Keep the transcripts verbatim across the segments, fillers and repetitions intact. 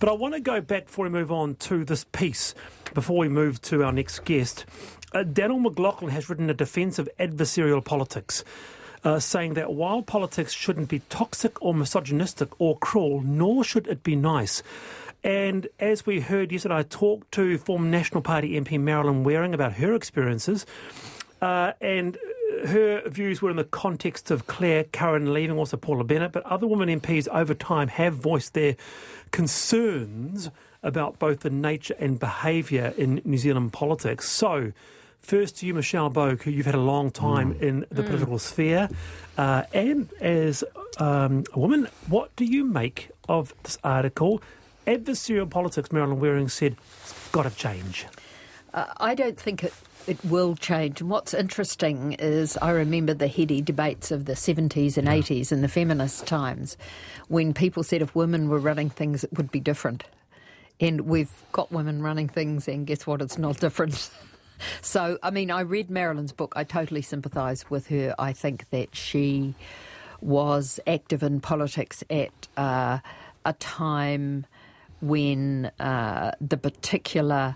But I want to go back before we move on to this piece, before we move to our next guest. Uh, Daniel McLaughlin has written a defence of adversarial politics, uh, saying that while politics shouldn't be toxic or misogynistic or cruel, nor should it be nice. And as we heard yesterday, I talked to former National Party M P Marilyn Waring about her experiences, uh, and her views were in the context of Claire Curran leaving, also Paula Bennett, but other women M Ps over time have voiced their concerns about both the nature and behaviour in New Zealand politics. So, first to you, Michelle Bogue, who you've had a long time mm. in the mm. political sphere, uh, and as um, a woman, what do you make of this article? Adversarial politics, Marilyn Waring said, it's got to change. Uh, I don't think it It will change. And what's interesting is I remember the heady debates of the seventies and yeah. eighties and the feminist times when people said if women were running things, it would be different. And we've got women running things, and guess what? It's not different. So, I mean, I read Marilyn's book. I totally sympathise with her. I think that she was active in politics at uh, a time when uh, the particular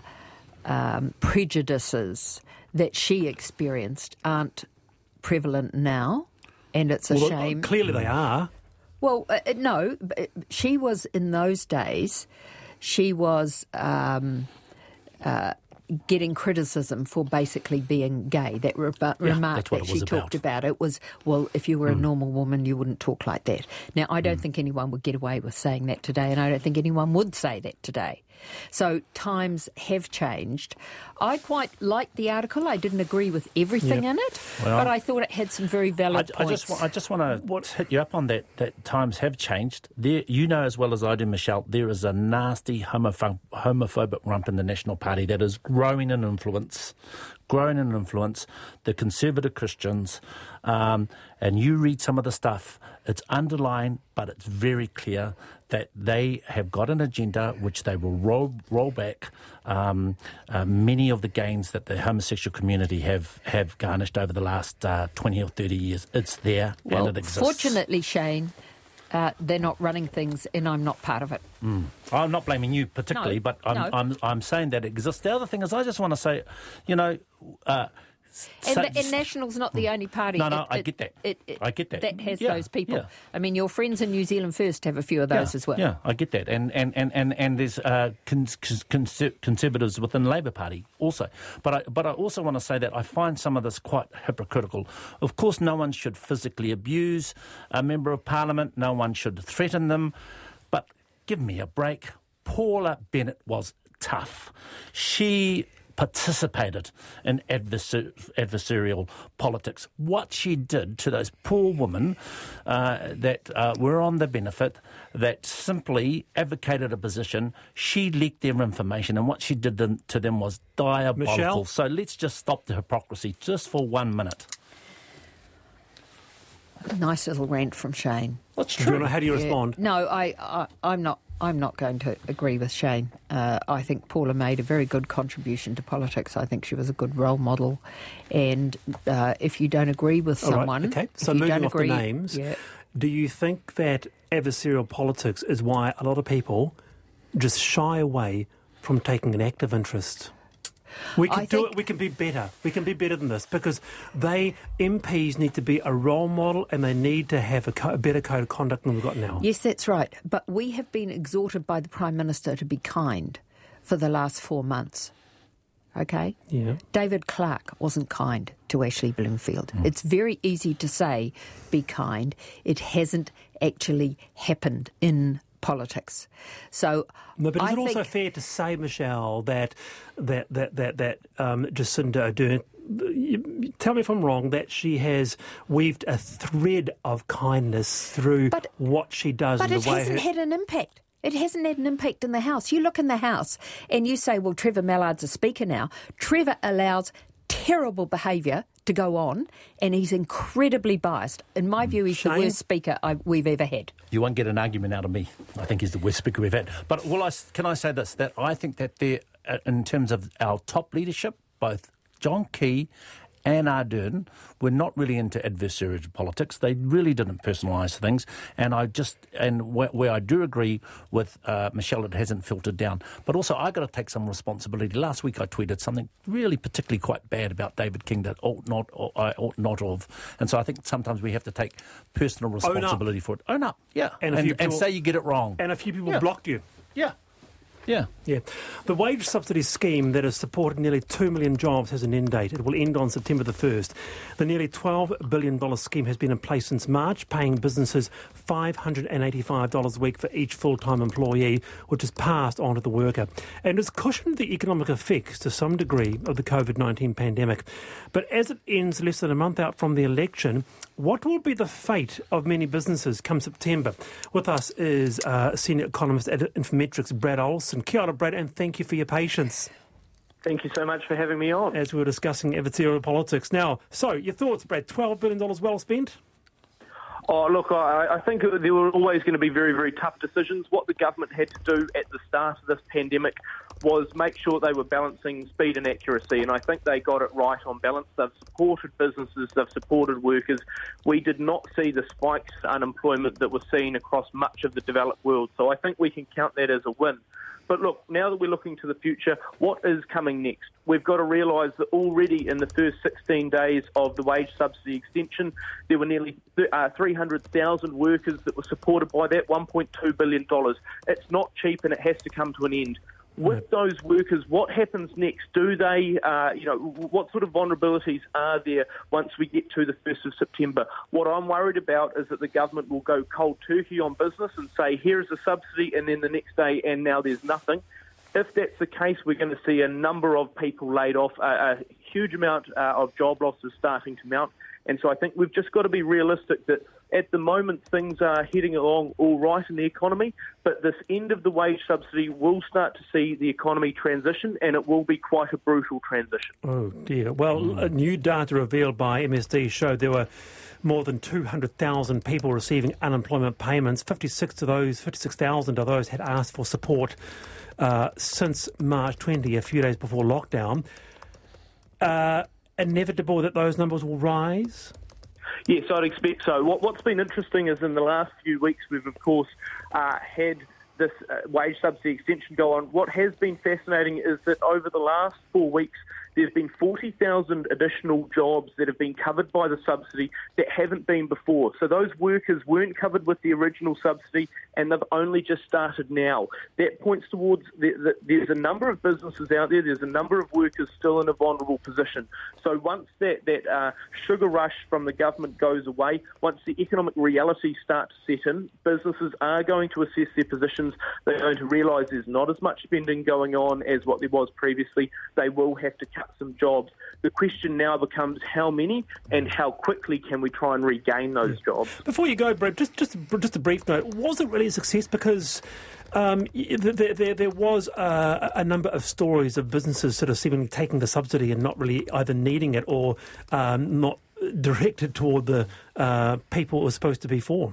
Um, prejudices that she experienced aren't prevalent now, and it's a well, shame. Clearly they are. Well, uh, no, she was in those days, she was um, uh, getting criticism for basically being gay. That re- yeah, remark that she talked about, it was, well, if you were mm. a normal woman, you wouldn't talk like that. Now, I don't mm. think anyone would get away with saying that today, and I don't think anyone would say that today. So times have changed. I quite liked the article. I didn't agree with everything yeah. in it, well, but I thought it had some very valid I, points. I just, wa- I just want to hit you up on that, that times have changed. There, you know as well as I do, Michelle, there is a nasty homopho- homophobic rump in the National Party that is growing in influence, growing in influence, the conservative Christians, um, and you read some of the stuff, it's underlined, but it's very clear that they have got an agenda which they will roll, roll back um, uh, many of the gains that the homosexual community have, have garnished over the last uh, twenty or thirty years. It's there well, and it exists. Fortunately, Shane, uh, they're not running things and I'm not part of it. Mm. I'm not blaming you particularly, no, but I'm, no. I'm, I'm saying that it exists. The other thing is I just want to say, you know... Uh, And, so, the, and National's not the only party. No, no, it, I it, get that. It, it, I get that. That has yeah, those people. Yeah. I mean, your friends in New Zealand First have a few of those yeah, as well. Yeah, I get that. And and, and, and, and there's uh, cons- cons- conservatives within the Labour Party also. But I, but I also want to say that I find some of this quite hypocritical. Of course, no one should physically abuse a member of Parliament. No one should threaten them. But give me a break. Paula Bennett was tough. She participated in adversar- adversarial politics. What she did to those poor women uh, that uh, were on the benefit, that simply advocated a position, she leaked their information, and what she did to them was diabolical. Michelle? So let's just stop the hypocrisy just for one minute. Nice little rant from Shane. What's true? How do you yeah. respond? No, I, I, I'm not. I'm not going to agree with Shane. Uh, I think Paula made a very good contribution to politics. I think she was a good role model. And uh, if you don't agree with All someone... Right, okay, so if you moving don't off agree, the names, yeah. do you think that adversarial politics is why a lot of people just shy away from taking an active interest? We can I do think- it. We can be better. We can be better than this because they M Ps need to be a role model and they need to have a, co- a better code of conduct than we've got now. Yes, that's right. But we have been exhorted by the Prime Minister to be kind for the last four months. Okay? Yeah. David Clark wasn't kind to Ashley Bloomfield. Mm. It's very easy to say, be kind. It hasn't actually happened in politics. So no, but is I it think also fair to say, Michelle, that that that that that um, Jacinda Ardern, tell me if I'm wrong, that she has weaved a thread of kindness through but, what she does but and the it way hasn't her... had an impact. It hasn't had an impact in the House. You look in the House and you say, well, Trevor Mallard's a speaker now. Trevor allows terrible behaviour to go on, and he's incredibly biased. In my view, he's Shane? the worst speaker I, we've ever had. You won't get an argument out of me. I think he's the worst speaker we've had. But will I, can I say this, that I think that there, uh, in terms of our top leadership, both John Key and Ardern were not really into adversarial politics. They really didn't personalise things. And I just, and wh- where I do agree with uh, Michelle, it hasn't filtered down. But also, I've got to take some responsibility. Last week, I tweeted something really particularly quite bad about David King that ought not, or I ought not of. And so I think sometimes we have to take personal responsibility for it. Own up, yeah. And, And, and, and say you get it wrong. and a few people Yeah. blocked you. Yeah. Yeah. Yeah. The wage subsidy scheme that has supported nearly two million jobs has an end date. It will end on September the first. The nearly twelve billion dollars scheme has been in place since March, paying businesses five hundred eighty-five dollars a week for each full-time employee, which is passed on to the worker, and has cushioned the economic effects to some degree of the COVID nineteen pandemic. But as it ends less than a month out from the election, what will be the fate of many businesses come September? With us is uh, senior economist at Infometrics, Brad Olsen. Kia ora, Brad, and thank you for your patience Thank you so much for having me on. as we were discussing adversarial politics. Now, so your thoughts, Brad? twelve billion dollars well spent? Oh, look, I, I think there were always going to be very, very tough decisions. What the government had to do at the start of this pandemic was make sure they were balancing speed and accuracy, and I think they got it right on balance. They've supported businesses, they've supported workers. We did not see the spikes in unemployment that were seen across much of the developed world, so I think we can count that as a win. But look, now that we're looking to the future, what is coming next? We've got to realise that already in the first sixteen days of the wage subsidy extension, there were nearly uh, three hundred thousand workers that were supported by that, one point two billion dollars. It's not cheap and it has to come to an end. With those workers, what happens next? Do they, uh, you know, what sort of vulnerabilities are there once we get to the first of September? What I'm worried about is that the government will go cold turkey on business and say, here's a subsidy, and then the next day, and now there's nothing. If that's the case, we're going to see a number of people laid off, a, a huge amount uh, of job losses starting to mount. And so I think we've just got to be realistic that at the moment things are heading along all right in the economy, but this end of the wage subsidy will start to see the economy transition, and it will be quite a brutal transition. Oh dear. Well, mm. new data revealed by M S D showed there were more than two hundred thousand people receiving unemployment payments. fifty-six of those, fifty-six thousand of those had asked for support uh, since March twentieth, a few days before lockdown. Uh, inevitable that those numbers will rise? Yes, I'd expect so. What, what's been interesting is in the last few weeks we've, of course, uh, had this uh, wage subsidy extension go on. What has been fascinating is that over the last four weeks, there's been forty thousand additional jobs that have been covered by the subsidy that haven't been before. So those workers weren't covered with the original subsidy, and they've only just started now. That points towards the, the, there's a number of businesses out there, there's a number of workers still in a vulnerable position. So once that, that uh, sugar rush from the government goes away, once the economic realities start to set in, businesses are going to assess their positions. They're going to realise there's not as much spending going on as what there was previously. They will have to cut some jobs. The question now becomes how many and how quickly can we try and regain those yeah. jobs. Before you go, Brad, just just just a brief note. Was it really a success? Because um, there, there, there was uh, a number of stories of businesses sort of seemingly taking the subsidy and not really either needing it or um, not directed toward the uh, people it was supposed to be for.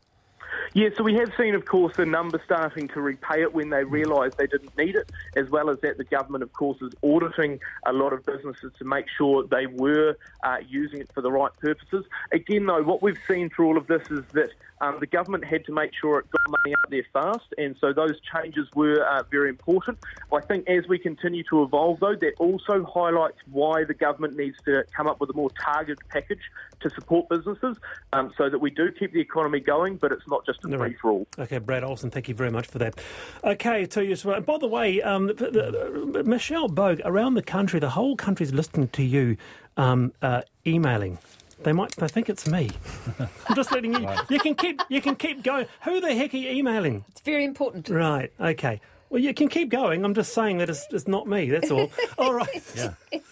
Yeah, so we have seen, of course, the numbers starting to repay it when they realise they didn't need it, as well as that the government, of course, is auditing a lot of businesses to make sure they were uh, using it for the right purposes. Again, though, what we've seen through all of this is that um, the government had to make sure it got money out there fast, and so those changes were uh, very important. I think as we continue to evolve, though, that also highlights why the government needs to come up with a more targeted package to support businesses um, so that we do keep the economy going, but it's not just a free-for-all. Okay, Brad Olsen, thank you very much for that. Okay, to you, by the way, um, the, the, Michelle Bogue, around the country, the whole country's listening to you um, uh, emailing. They might they think it's me. I'm just letting you. Right. You can keep you can keep going. Who the heck are you emailing? It's very important. Right. Okay. Well, you can keep going. I'm just saying that it's, it's not me. That's all. All right. Yeah.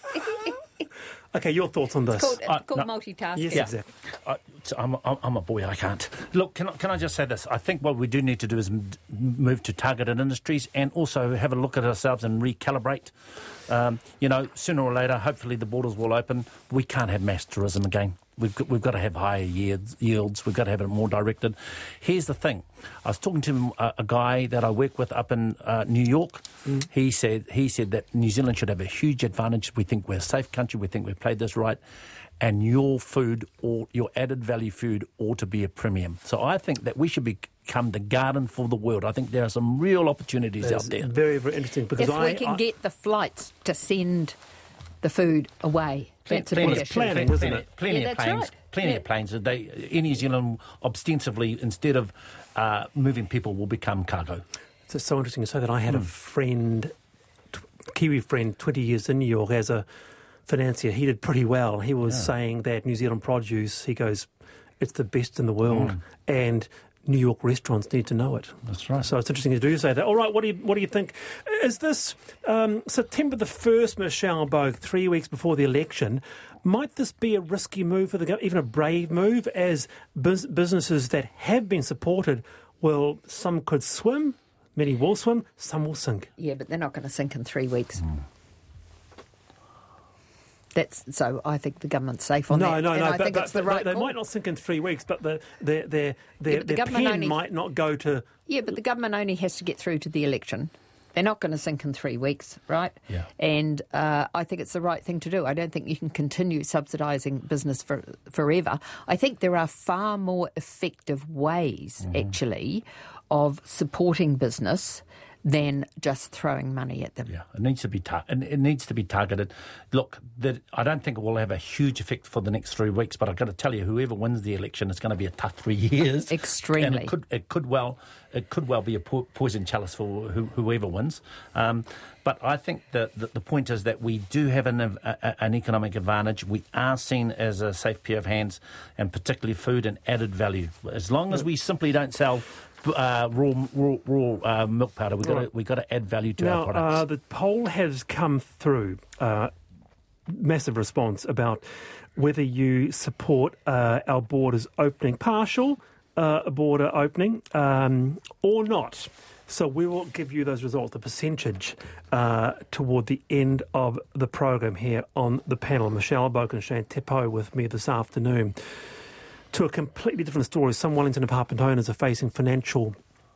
Okay, your thoughts on this? It's called, it's uh, called no, multitasking. Yes, yeah. exactly. I, I'm, I'm a boy, I can't. Look, can I, can I just say this? I think what we do need to do is m- move to targeted industries and also have a look at ourselves and recalibrate. Um, you know, sooner or later, hopefully the borders will open. We can't have mass tourism again. We've got, we've got to have higher yields, yields. We've got to have it more directed. Here's the thing. I was talking to a, a guy that I work with up in uh, New York. Mm. He said he said that New Zealand should have a huge advantage. We think we're a safe country. We think we've played this right. And your food, or your added value food, ought to be a premium. So I think that we should become the garden for the world. I think there are some real opportunities That's out there. Very, very interesting. Because if I, we can I, get the flights to send the food away, that's a plenty, big it's issue. planning, isn't plenty, it? Plenty Yeah, of that's planes. right. Plenty Yeah. of planes. They, in New Zealand, ostensibly, instead of uh, moving people, will become cargo. It's so interesting to say that I had mm. a friend, t- Kiwi friend, twenty years in New York as a financier. He did pretty well. He was yeah. saying that New Zealand produce, he goes, it's the best in the world, mm. and New York restaurants need to know it. That's right. So it's interesting to do say that. All right, what do you what do you think? Is this um, September the first, Michelle Bogue, three weeks before the election? Might this be a risky move for the government, even a brave move, as bus- businesses that have been supported, well, some could swim, many will swim, some will sink. Yeah, but they're not going to sink in three weeks. Mm. That's so. I think the government's safe on no, that. No, and no, I but, think but, it's the but right they call. might not sink in three weeks, but the, their their their, Yeah, but the their government pen only- might not go to. Yeah, but the government only has to get through to the election. They're not going to sink in three weeks, right? Yeah. And uh, I think it's the right thing to do. I don't think you can continue subsidising business for, forever. I think there are far more effective ways, mm-hmm. actually, of supporting business than just throwing money at them. Yeah, it needs to be tar- it needs to be targeted. Look, the, I don't think it will have a huge effect for the next three weeks, but I've got to tell you, whoever wins the election, it's going to be a tough three years. Extremely. And it could it could well it could well be a po- poison chalice for who, whoever wins. Um, but I think that the, the point is that we do have an a, an economic advantage. We are seen as a safe pair of hands, and particularly food and added value. As long as we simply don't sell Uh, raw, raw, raw uh, milk powder. We've got to, we've got to add value to now, our products. Uh, the poll has come through, uh, massive response about whether you support uh, our borders opening, partial uh, border opening, um, or not. So we will give you those results, the percentage, uh, toward the end of the program here on the panel. Michelle Bogue and Shane Tepo with me this afternoon. To a completely different story, some Wellington apartment owners are facing financial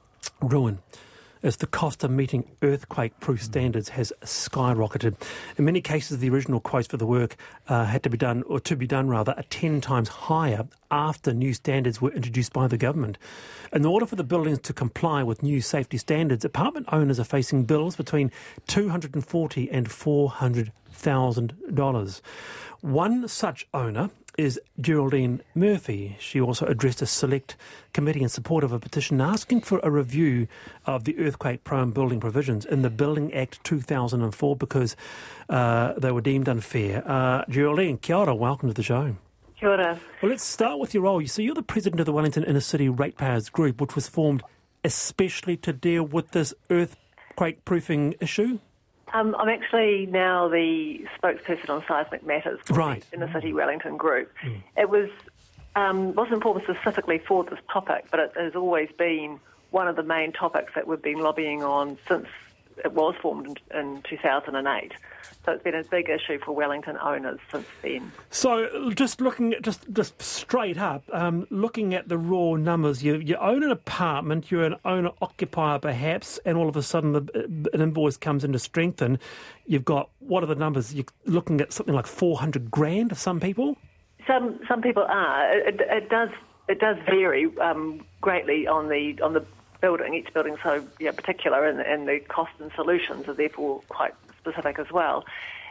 ruin as the cost of meeting earthquake-proof standards has skyrocketed. In many cases, the original quotes for the work uh, had to be done, or to be done rather, are ten times higher after new standards were introduced by the government. In order for the buildings to comply with new safety standards, apartment owners are facing bills between two hundred forty thousand dollars and four hundred thousand dollars. One such owner is Geraldine Murphy. She also addressed a select committee in support of a petition asking for a review of the earthquake-prone building provisions in the Building Act two thousand four because uh, they were deemed unfair. Uh, Geraldine, kia ora, welcome to the show. Kia ora. Well, let's start with your role. So you're the president of the Wellington Inner City Ratepayers Group, which was formed especially to deal with this earthquake-proofing issue? Um, I'm actually now the spokesperson on seismic matters for right. the Inner City Wellington Group. Mm. It was um, wasn't formed specifically for this topic, but it has always been one of the main topics that we've been lobbying on since it was formed in, in two thousand eight. So it's been a big issue for Wellington owners since then. So just looking at, just, just straight up, um, looking at the raw numbers, you, you own an apartment, you're an owner-occupier perhaps, and all of a sudden the, an invoice comes into strengthen. You've got, what are the numbers? You're looking at something like four hundred grand for some people? Some some people are. It, it does it does vary um, greatly on the on the building. Each building so yeah, particular, and, and the cost and solutions are therefore quite specific as well.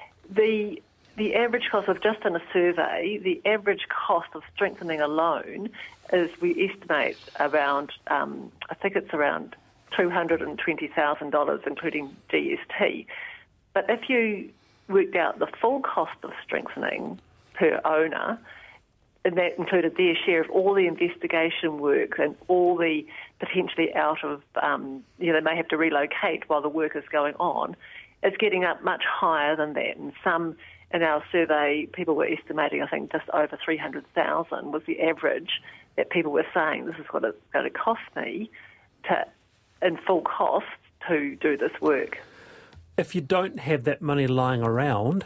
The the average cost of, just in a survey, the average cost of strengthening a loan is, we estimate, around, um, I think it's around two hundred twenty thousand dollars, including G S T. But if you worked out the full cost of strengthening per owner, and that included their share of all the investigation work and all the potentially out of, um, you know, they may have to relocate while the work is going on, it's getting up much higher than that. And some, in our survey, people were estimating, I think, just over three hundred thousand was the average that people were saying, this is what it's going to cost me to, in full cost, to do this work. If you don't have that money lying around,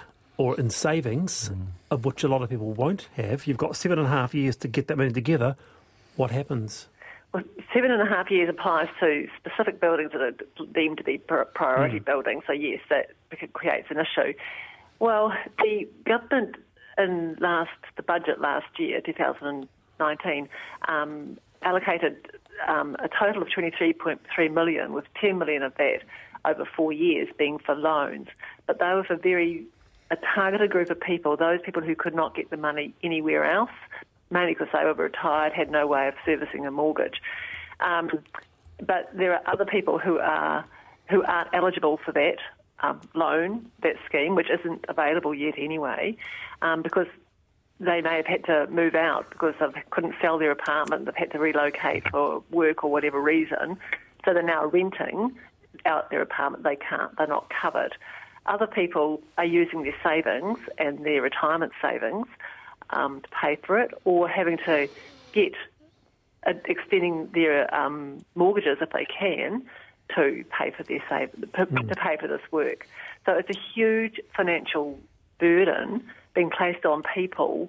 or in savings, mm. of which a lot of people won't have. You've got seven and a half years to get that money together. What happens? Well, seven and a half years applies to specific buildings that are deemed to be priority mm. buildings, so yes, that creates an issue. Well, the government in last the budget last year, two thousand nineteen, um, allocated um, a total of twenty-three point three million, with ten million of that over four years being for loans. But they were for very a targeted group of people, those people who could not get the money anywhere else, mainly because they were retired, had no way of servicing a mortgage. Um, but there are other people who are who aren't eligible for that um, loan, that scheme, which isn't available yet anyway, um, because they may have had to move out because they couldn't sell their apartment, they've had to relocate for work or whatever reason, so they're now renting out their apartment. They can't, they're not covered. Other people are using their savings and their retirement savings um, to pay for it, or having to get uh, extending their um, mortgages if they can to pay for their save mm. to pay for this work. So it's a huge financial burden being placed on people.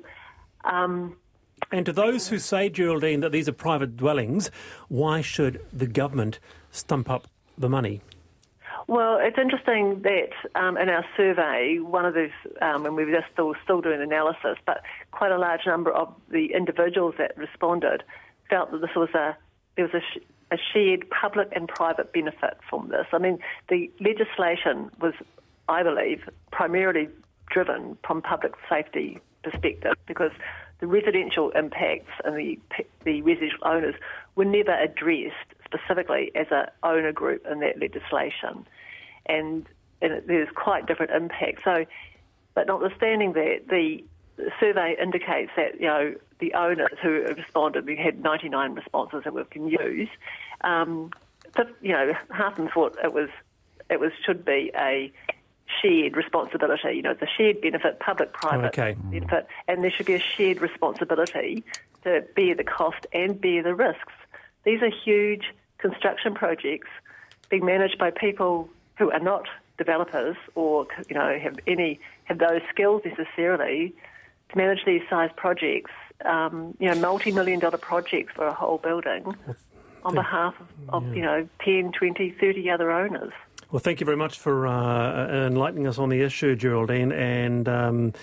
Um, and to those who say, Geraldine, that these are private dwellings, why should the government stump up the money? Well, it's interesting that um, in our survey, one of those, um, and we were just still, still doing analysis, but quite a large number of the individuals that responded felt that this was a there was a, sh- a shared public and private benefit from this. I mean, the legislation was, I believe, primarily driven from public safety perspective, because the residential impacts and the the residential owners were never addressed specifically as an owner group in that legislation, and, and there's quite different impacts. So, but notwithstanding that, the survey indicates that, you know, the owners who responded, we had ninety-nine responses that we can use. Um, so, you know, half of them thought it was it was should be a shared responsibility. You know, it's a shared benefit, public-private okay. benefit, and there should be a shared responsibility to bear the cost and bear the risks. These are huge construction projects being managed by people who are not developers or, you know, have any have those skills necessarily to manage these size projects. Um, you know, multi-million dollar projects for a whole building on behalf of, of yeah. you know, ten, twenty, thirty other owners. Well, thank you very much for uh, enlightening us on the issue, Geraldine, and um,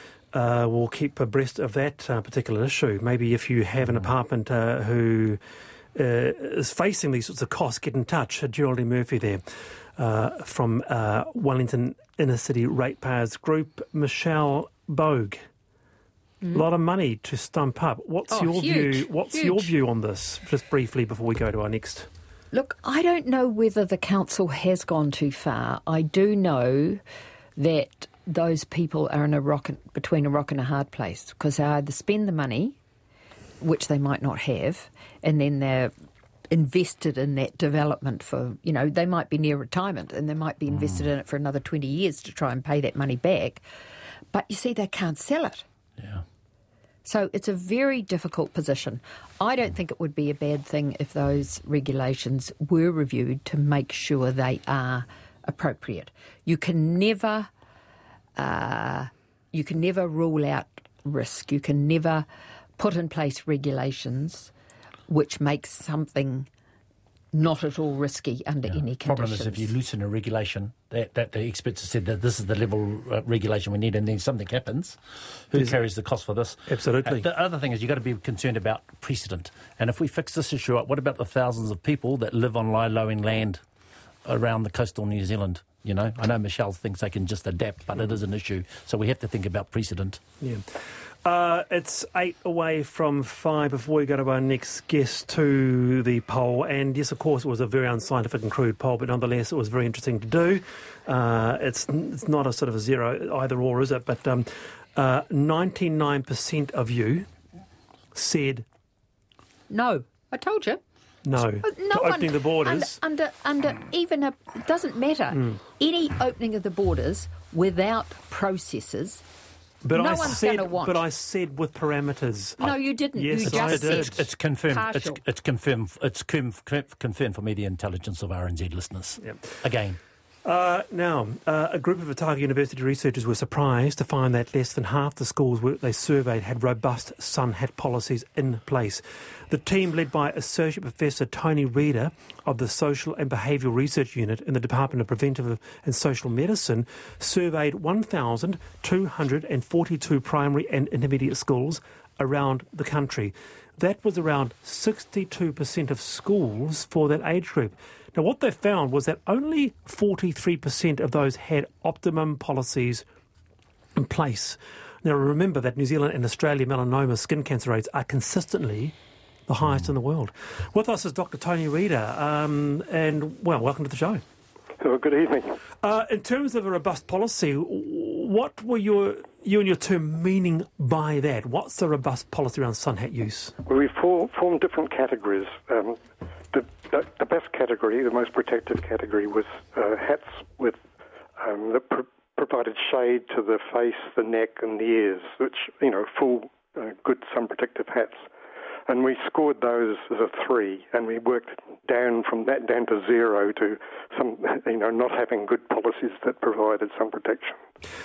uh, we'll keep abreast of that uh, particular issue. Maybe if you have an apartment uh, who uh, is facing these sorts of costs, get in touch. Geraldine Murphy there uh, from uh, Wellington Inner City Ratepayers Group. Michelle Bogue, a mm. lot of money to stump up. What's oh, your huge, view? What's huge. your view on this? Just briefly before we go to our next. Look, I don't know whether the council has gone too far. I do know that those people are in a rock between a rock and a hard place, because they either spend the money, which they might not have, and then they're invested in that development for, you know, they might be near retirement and they might be invested mm. in it for another twenty years to try and pay that money back. But you see, they can't sell it. Yeah. So it's a very difficult position. I don't think it would be a bad thing if those regulations were reviewed to make sure they are appropriate. You can never, uh, you can never rule out risk. You can never put in place regulations which makes something not at all risky under yeah. any conditions. The problem is if you loosen a regulation, that, that the experts have said that this is the level of regulation we need, and then something happens, who There's, carries the cost for this? Absolutely. Uh, the other thing is you've got to be concerned about precedent. And if we fix this issue up, what about the thousands of people that live on low-lying land around the coastal New Zealand? You know, I know Michelle thinks they can just adapt, but it is an issue. So we have to think about precedent. Yeah. Uh, it's eight away from five before we go to our next guest to the poll. And yes, of course, it was a very unscientific and crude poll, but nonetheless, it was very interesting to do. Uh, it's it's not a sort of a zero either or, is it? But um, uh, ninety-nine percent of you said no. I told you. No, no to one, opening the borders. Under, under, under even a, it doesn't matter. Mm. Any opening of the borders without processes, but no I one's said, going to want. But I said with parameters. No, you didn't. Yes, you it's, just it's, said it's, it's confirmed. It's, it's confirmed. It's confirmed for me the intelligence of R N Z listeners. Yep. Again. Uh, now, uh, a group of Otago University researchers were surprised to find that less than half the schools they surveyed had robust sun hat policies in place. The team, led by Associate Professor Tony Reeder of the Social and Behavioural Research Unit in the Department of Preventive and Social Medicine, surveyed one thousand two hundred forty-two primary and intermediate schools around the country. That was around sixty-two percent of schools for that age group. Now, what they found was that only forty-three percent of those had optimum policies in place. Now, remember that New Zealand and Australia melanoma skin cancer rates are consistently the highest in the world. With us is Doctor Tony Reeder, um, and, well, welcome to the show. Oh, good evening. Uh, in terms of a robust policy, what were your, you and your team meaning by that? What's the robust policy around sun hat use? Well, we for, formed different categories. Um, the, the, the best category, the most protective category, was uh, hats with um, that pr- provided shade to the face, the neck, and the ears, which, you know, full, uh, good sun protective hats. And we scored those as a three, and we worked down from that down to zero to some, you know, not having good policies that provided sun protection.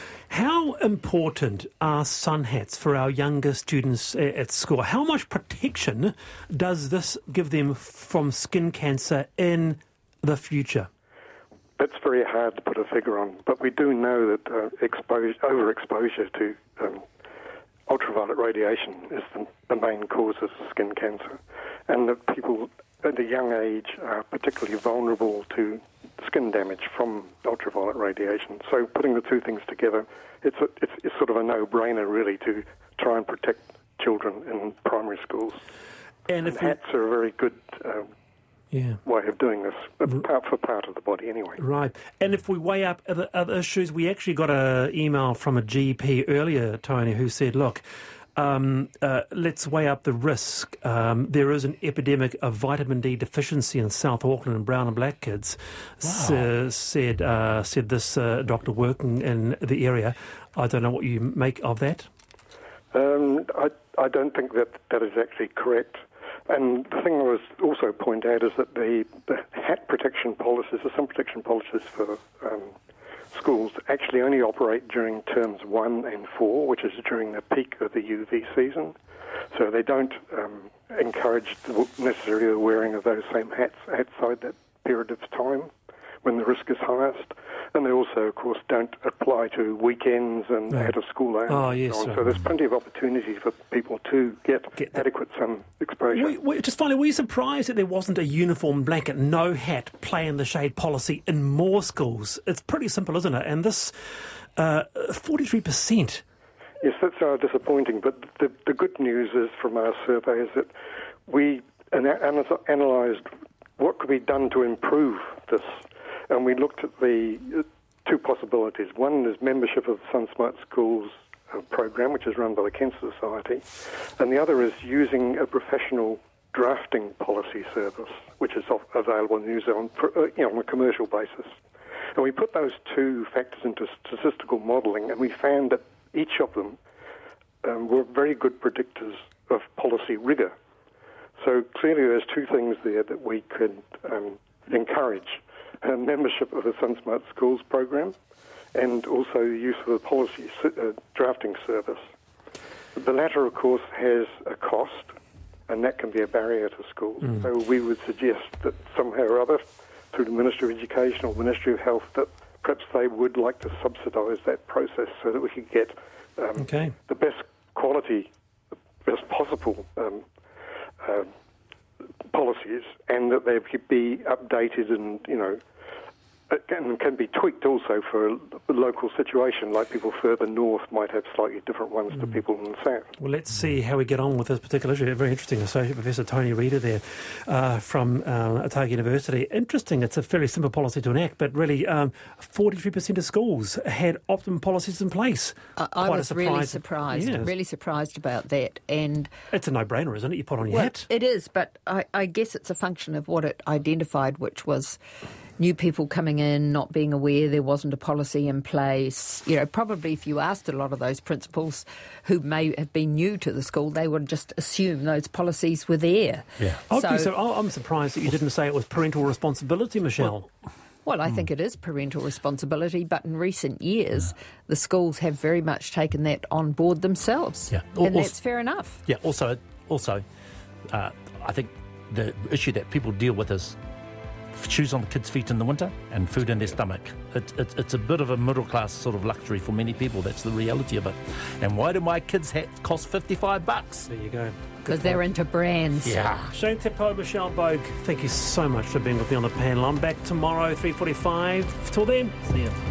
How important are sun hats for our younger students at school? How much protection does this give them from skin cancer in the future? That's very hard to put a figure on, but we do know that uh, exposure, overexposure to um, ultraviolet radiation is the, the main cause of skin cancer, and that people at a young age are particularly vulnerable to skin damage from ultraviolet radiation. So putting the two things together, it's, a, it's, it's sort of a no-brainer, really, to try and protect children in primary schools. And, if and hats we... are a very good uh, yeah. way of doing this, part for part of the body anyway. Right. And if we weigh up other, other issues, we actually got an email from a G P earlier, Tony, who said, look, um, uh, let's weigh up the risk. Um, there is an epidemic of vitamin D deficiency in South Auckland and brown and black kids, wow. S- said, uh, said this uh, doctor working in the area. I don't know what you make of that. Um, I, I don't think that that is actually correct. And the thing I was also point out is that the, the hat protection policies, the sun protection policies for um, schools actually only operate during terms one and four, which is during the peak of the U V season. So they don't um, encourage the, necessarily the wearing of those same hats outside that period of time when the risk is highest. And they also, of course, don't apply to weekends and right. out-of-school hours. Oh, yes. So, so, so there's plenty of opportunities for people to get, get adequate sun exposure. We, we, just finally, were you surprised that there wasn't a uniform blanket, no hat, play in the shade policy in more schools? It's pretty simple, isn't it? And this uh, forty-three percent. Yes, that's uh, disappointing. But the, the good news is from our survey is that we analysed what could be done to improve this. And we looked at the two possibilities. One is membership of the SunSmart Schools uh, program, which is run by the Cancer Society, and the other is using a professional drafting policy service, which is off- available in New Zealand for, uh, you know, on a commercial basis. And we put those two factors into statistical modelling, and we found that each of them um, were very good predictors of policy rigour. So clearly there's two things there that we could um, encourage. Uh, membership of the SunSmart Schools program and also the use of the policy uh, drafting service. The latter, of course, has a cost, and that can be a barrier to schools. Mm. So we would suggest that somehow or other, through the Ministry of Education or Ministry of Health, that perhaps they would like to subsidise that process so that we could get um, okay. the best quality, the best possible um, uh, policies, and that they could be updated and, you know, and can be tweaked also for a local situation, like people further north might have slightly different ones mm. to people in the south. Well, let's see how we get on with this particular issue. Very interesting. Associate Professor Tony Reeder there uh, from uh, Otago University. Interesting. It's a fairly simple policy to enact, but really um, forty-three percent of schools had optimum policies in place. Uh, I Quite was a really surprised, yes. really surprised about that. And it's a no-brainer, isn't it? You put on your well, hat. It is, but I, I guess it's a function of what it identified, which was new people coming in, not being aware there wasn't a policy in place. You know, probably if you asked a lot of those principals who may have been new to the school, they would just assume those policies were there. Yeah. So, so I'm surprised that you didn't say it was parental responsibility, Michelle. Well, Well, I think it is parental responsibility, but in recent years, the schools have very much taken that on board themselves. Yeah. And Also- that's fair enough. Yeah, also, also, uh, I think the issue that people deal with is shoes on the kids' feet in the winter and food in their stomach. It, it, it's a bit of a middle-class sort of luxury for many people. That's the reality of it. And why do my kids' hats cost fifty-five bucks? There you go. Because they're into brands. Yeah. Shane Tepo, Michelle Bogue, thank you so much for being with me on the panel. I'm back tomorrow, three forty-five. Till then, see you.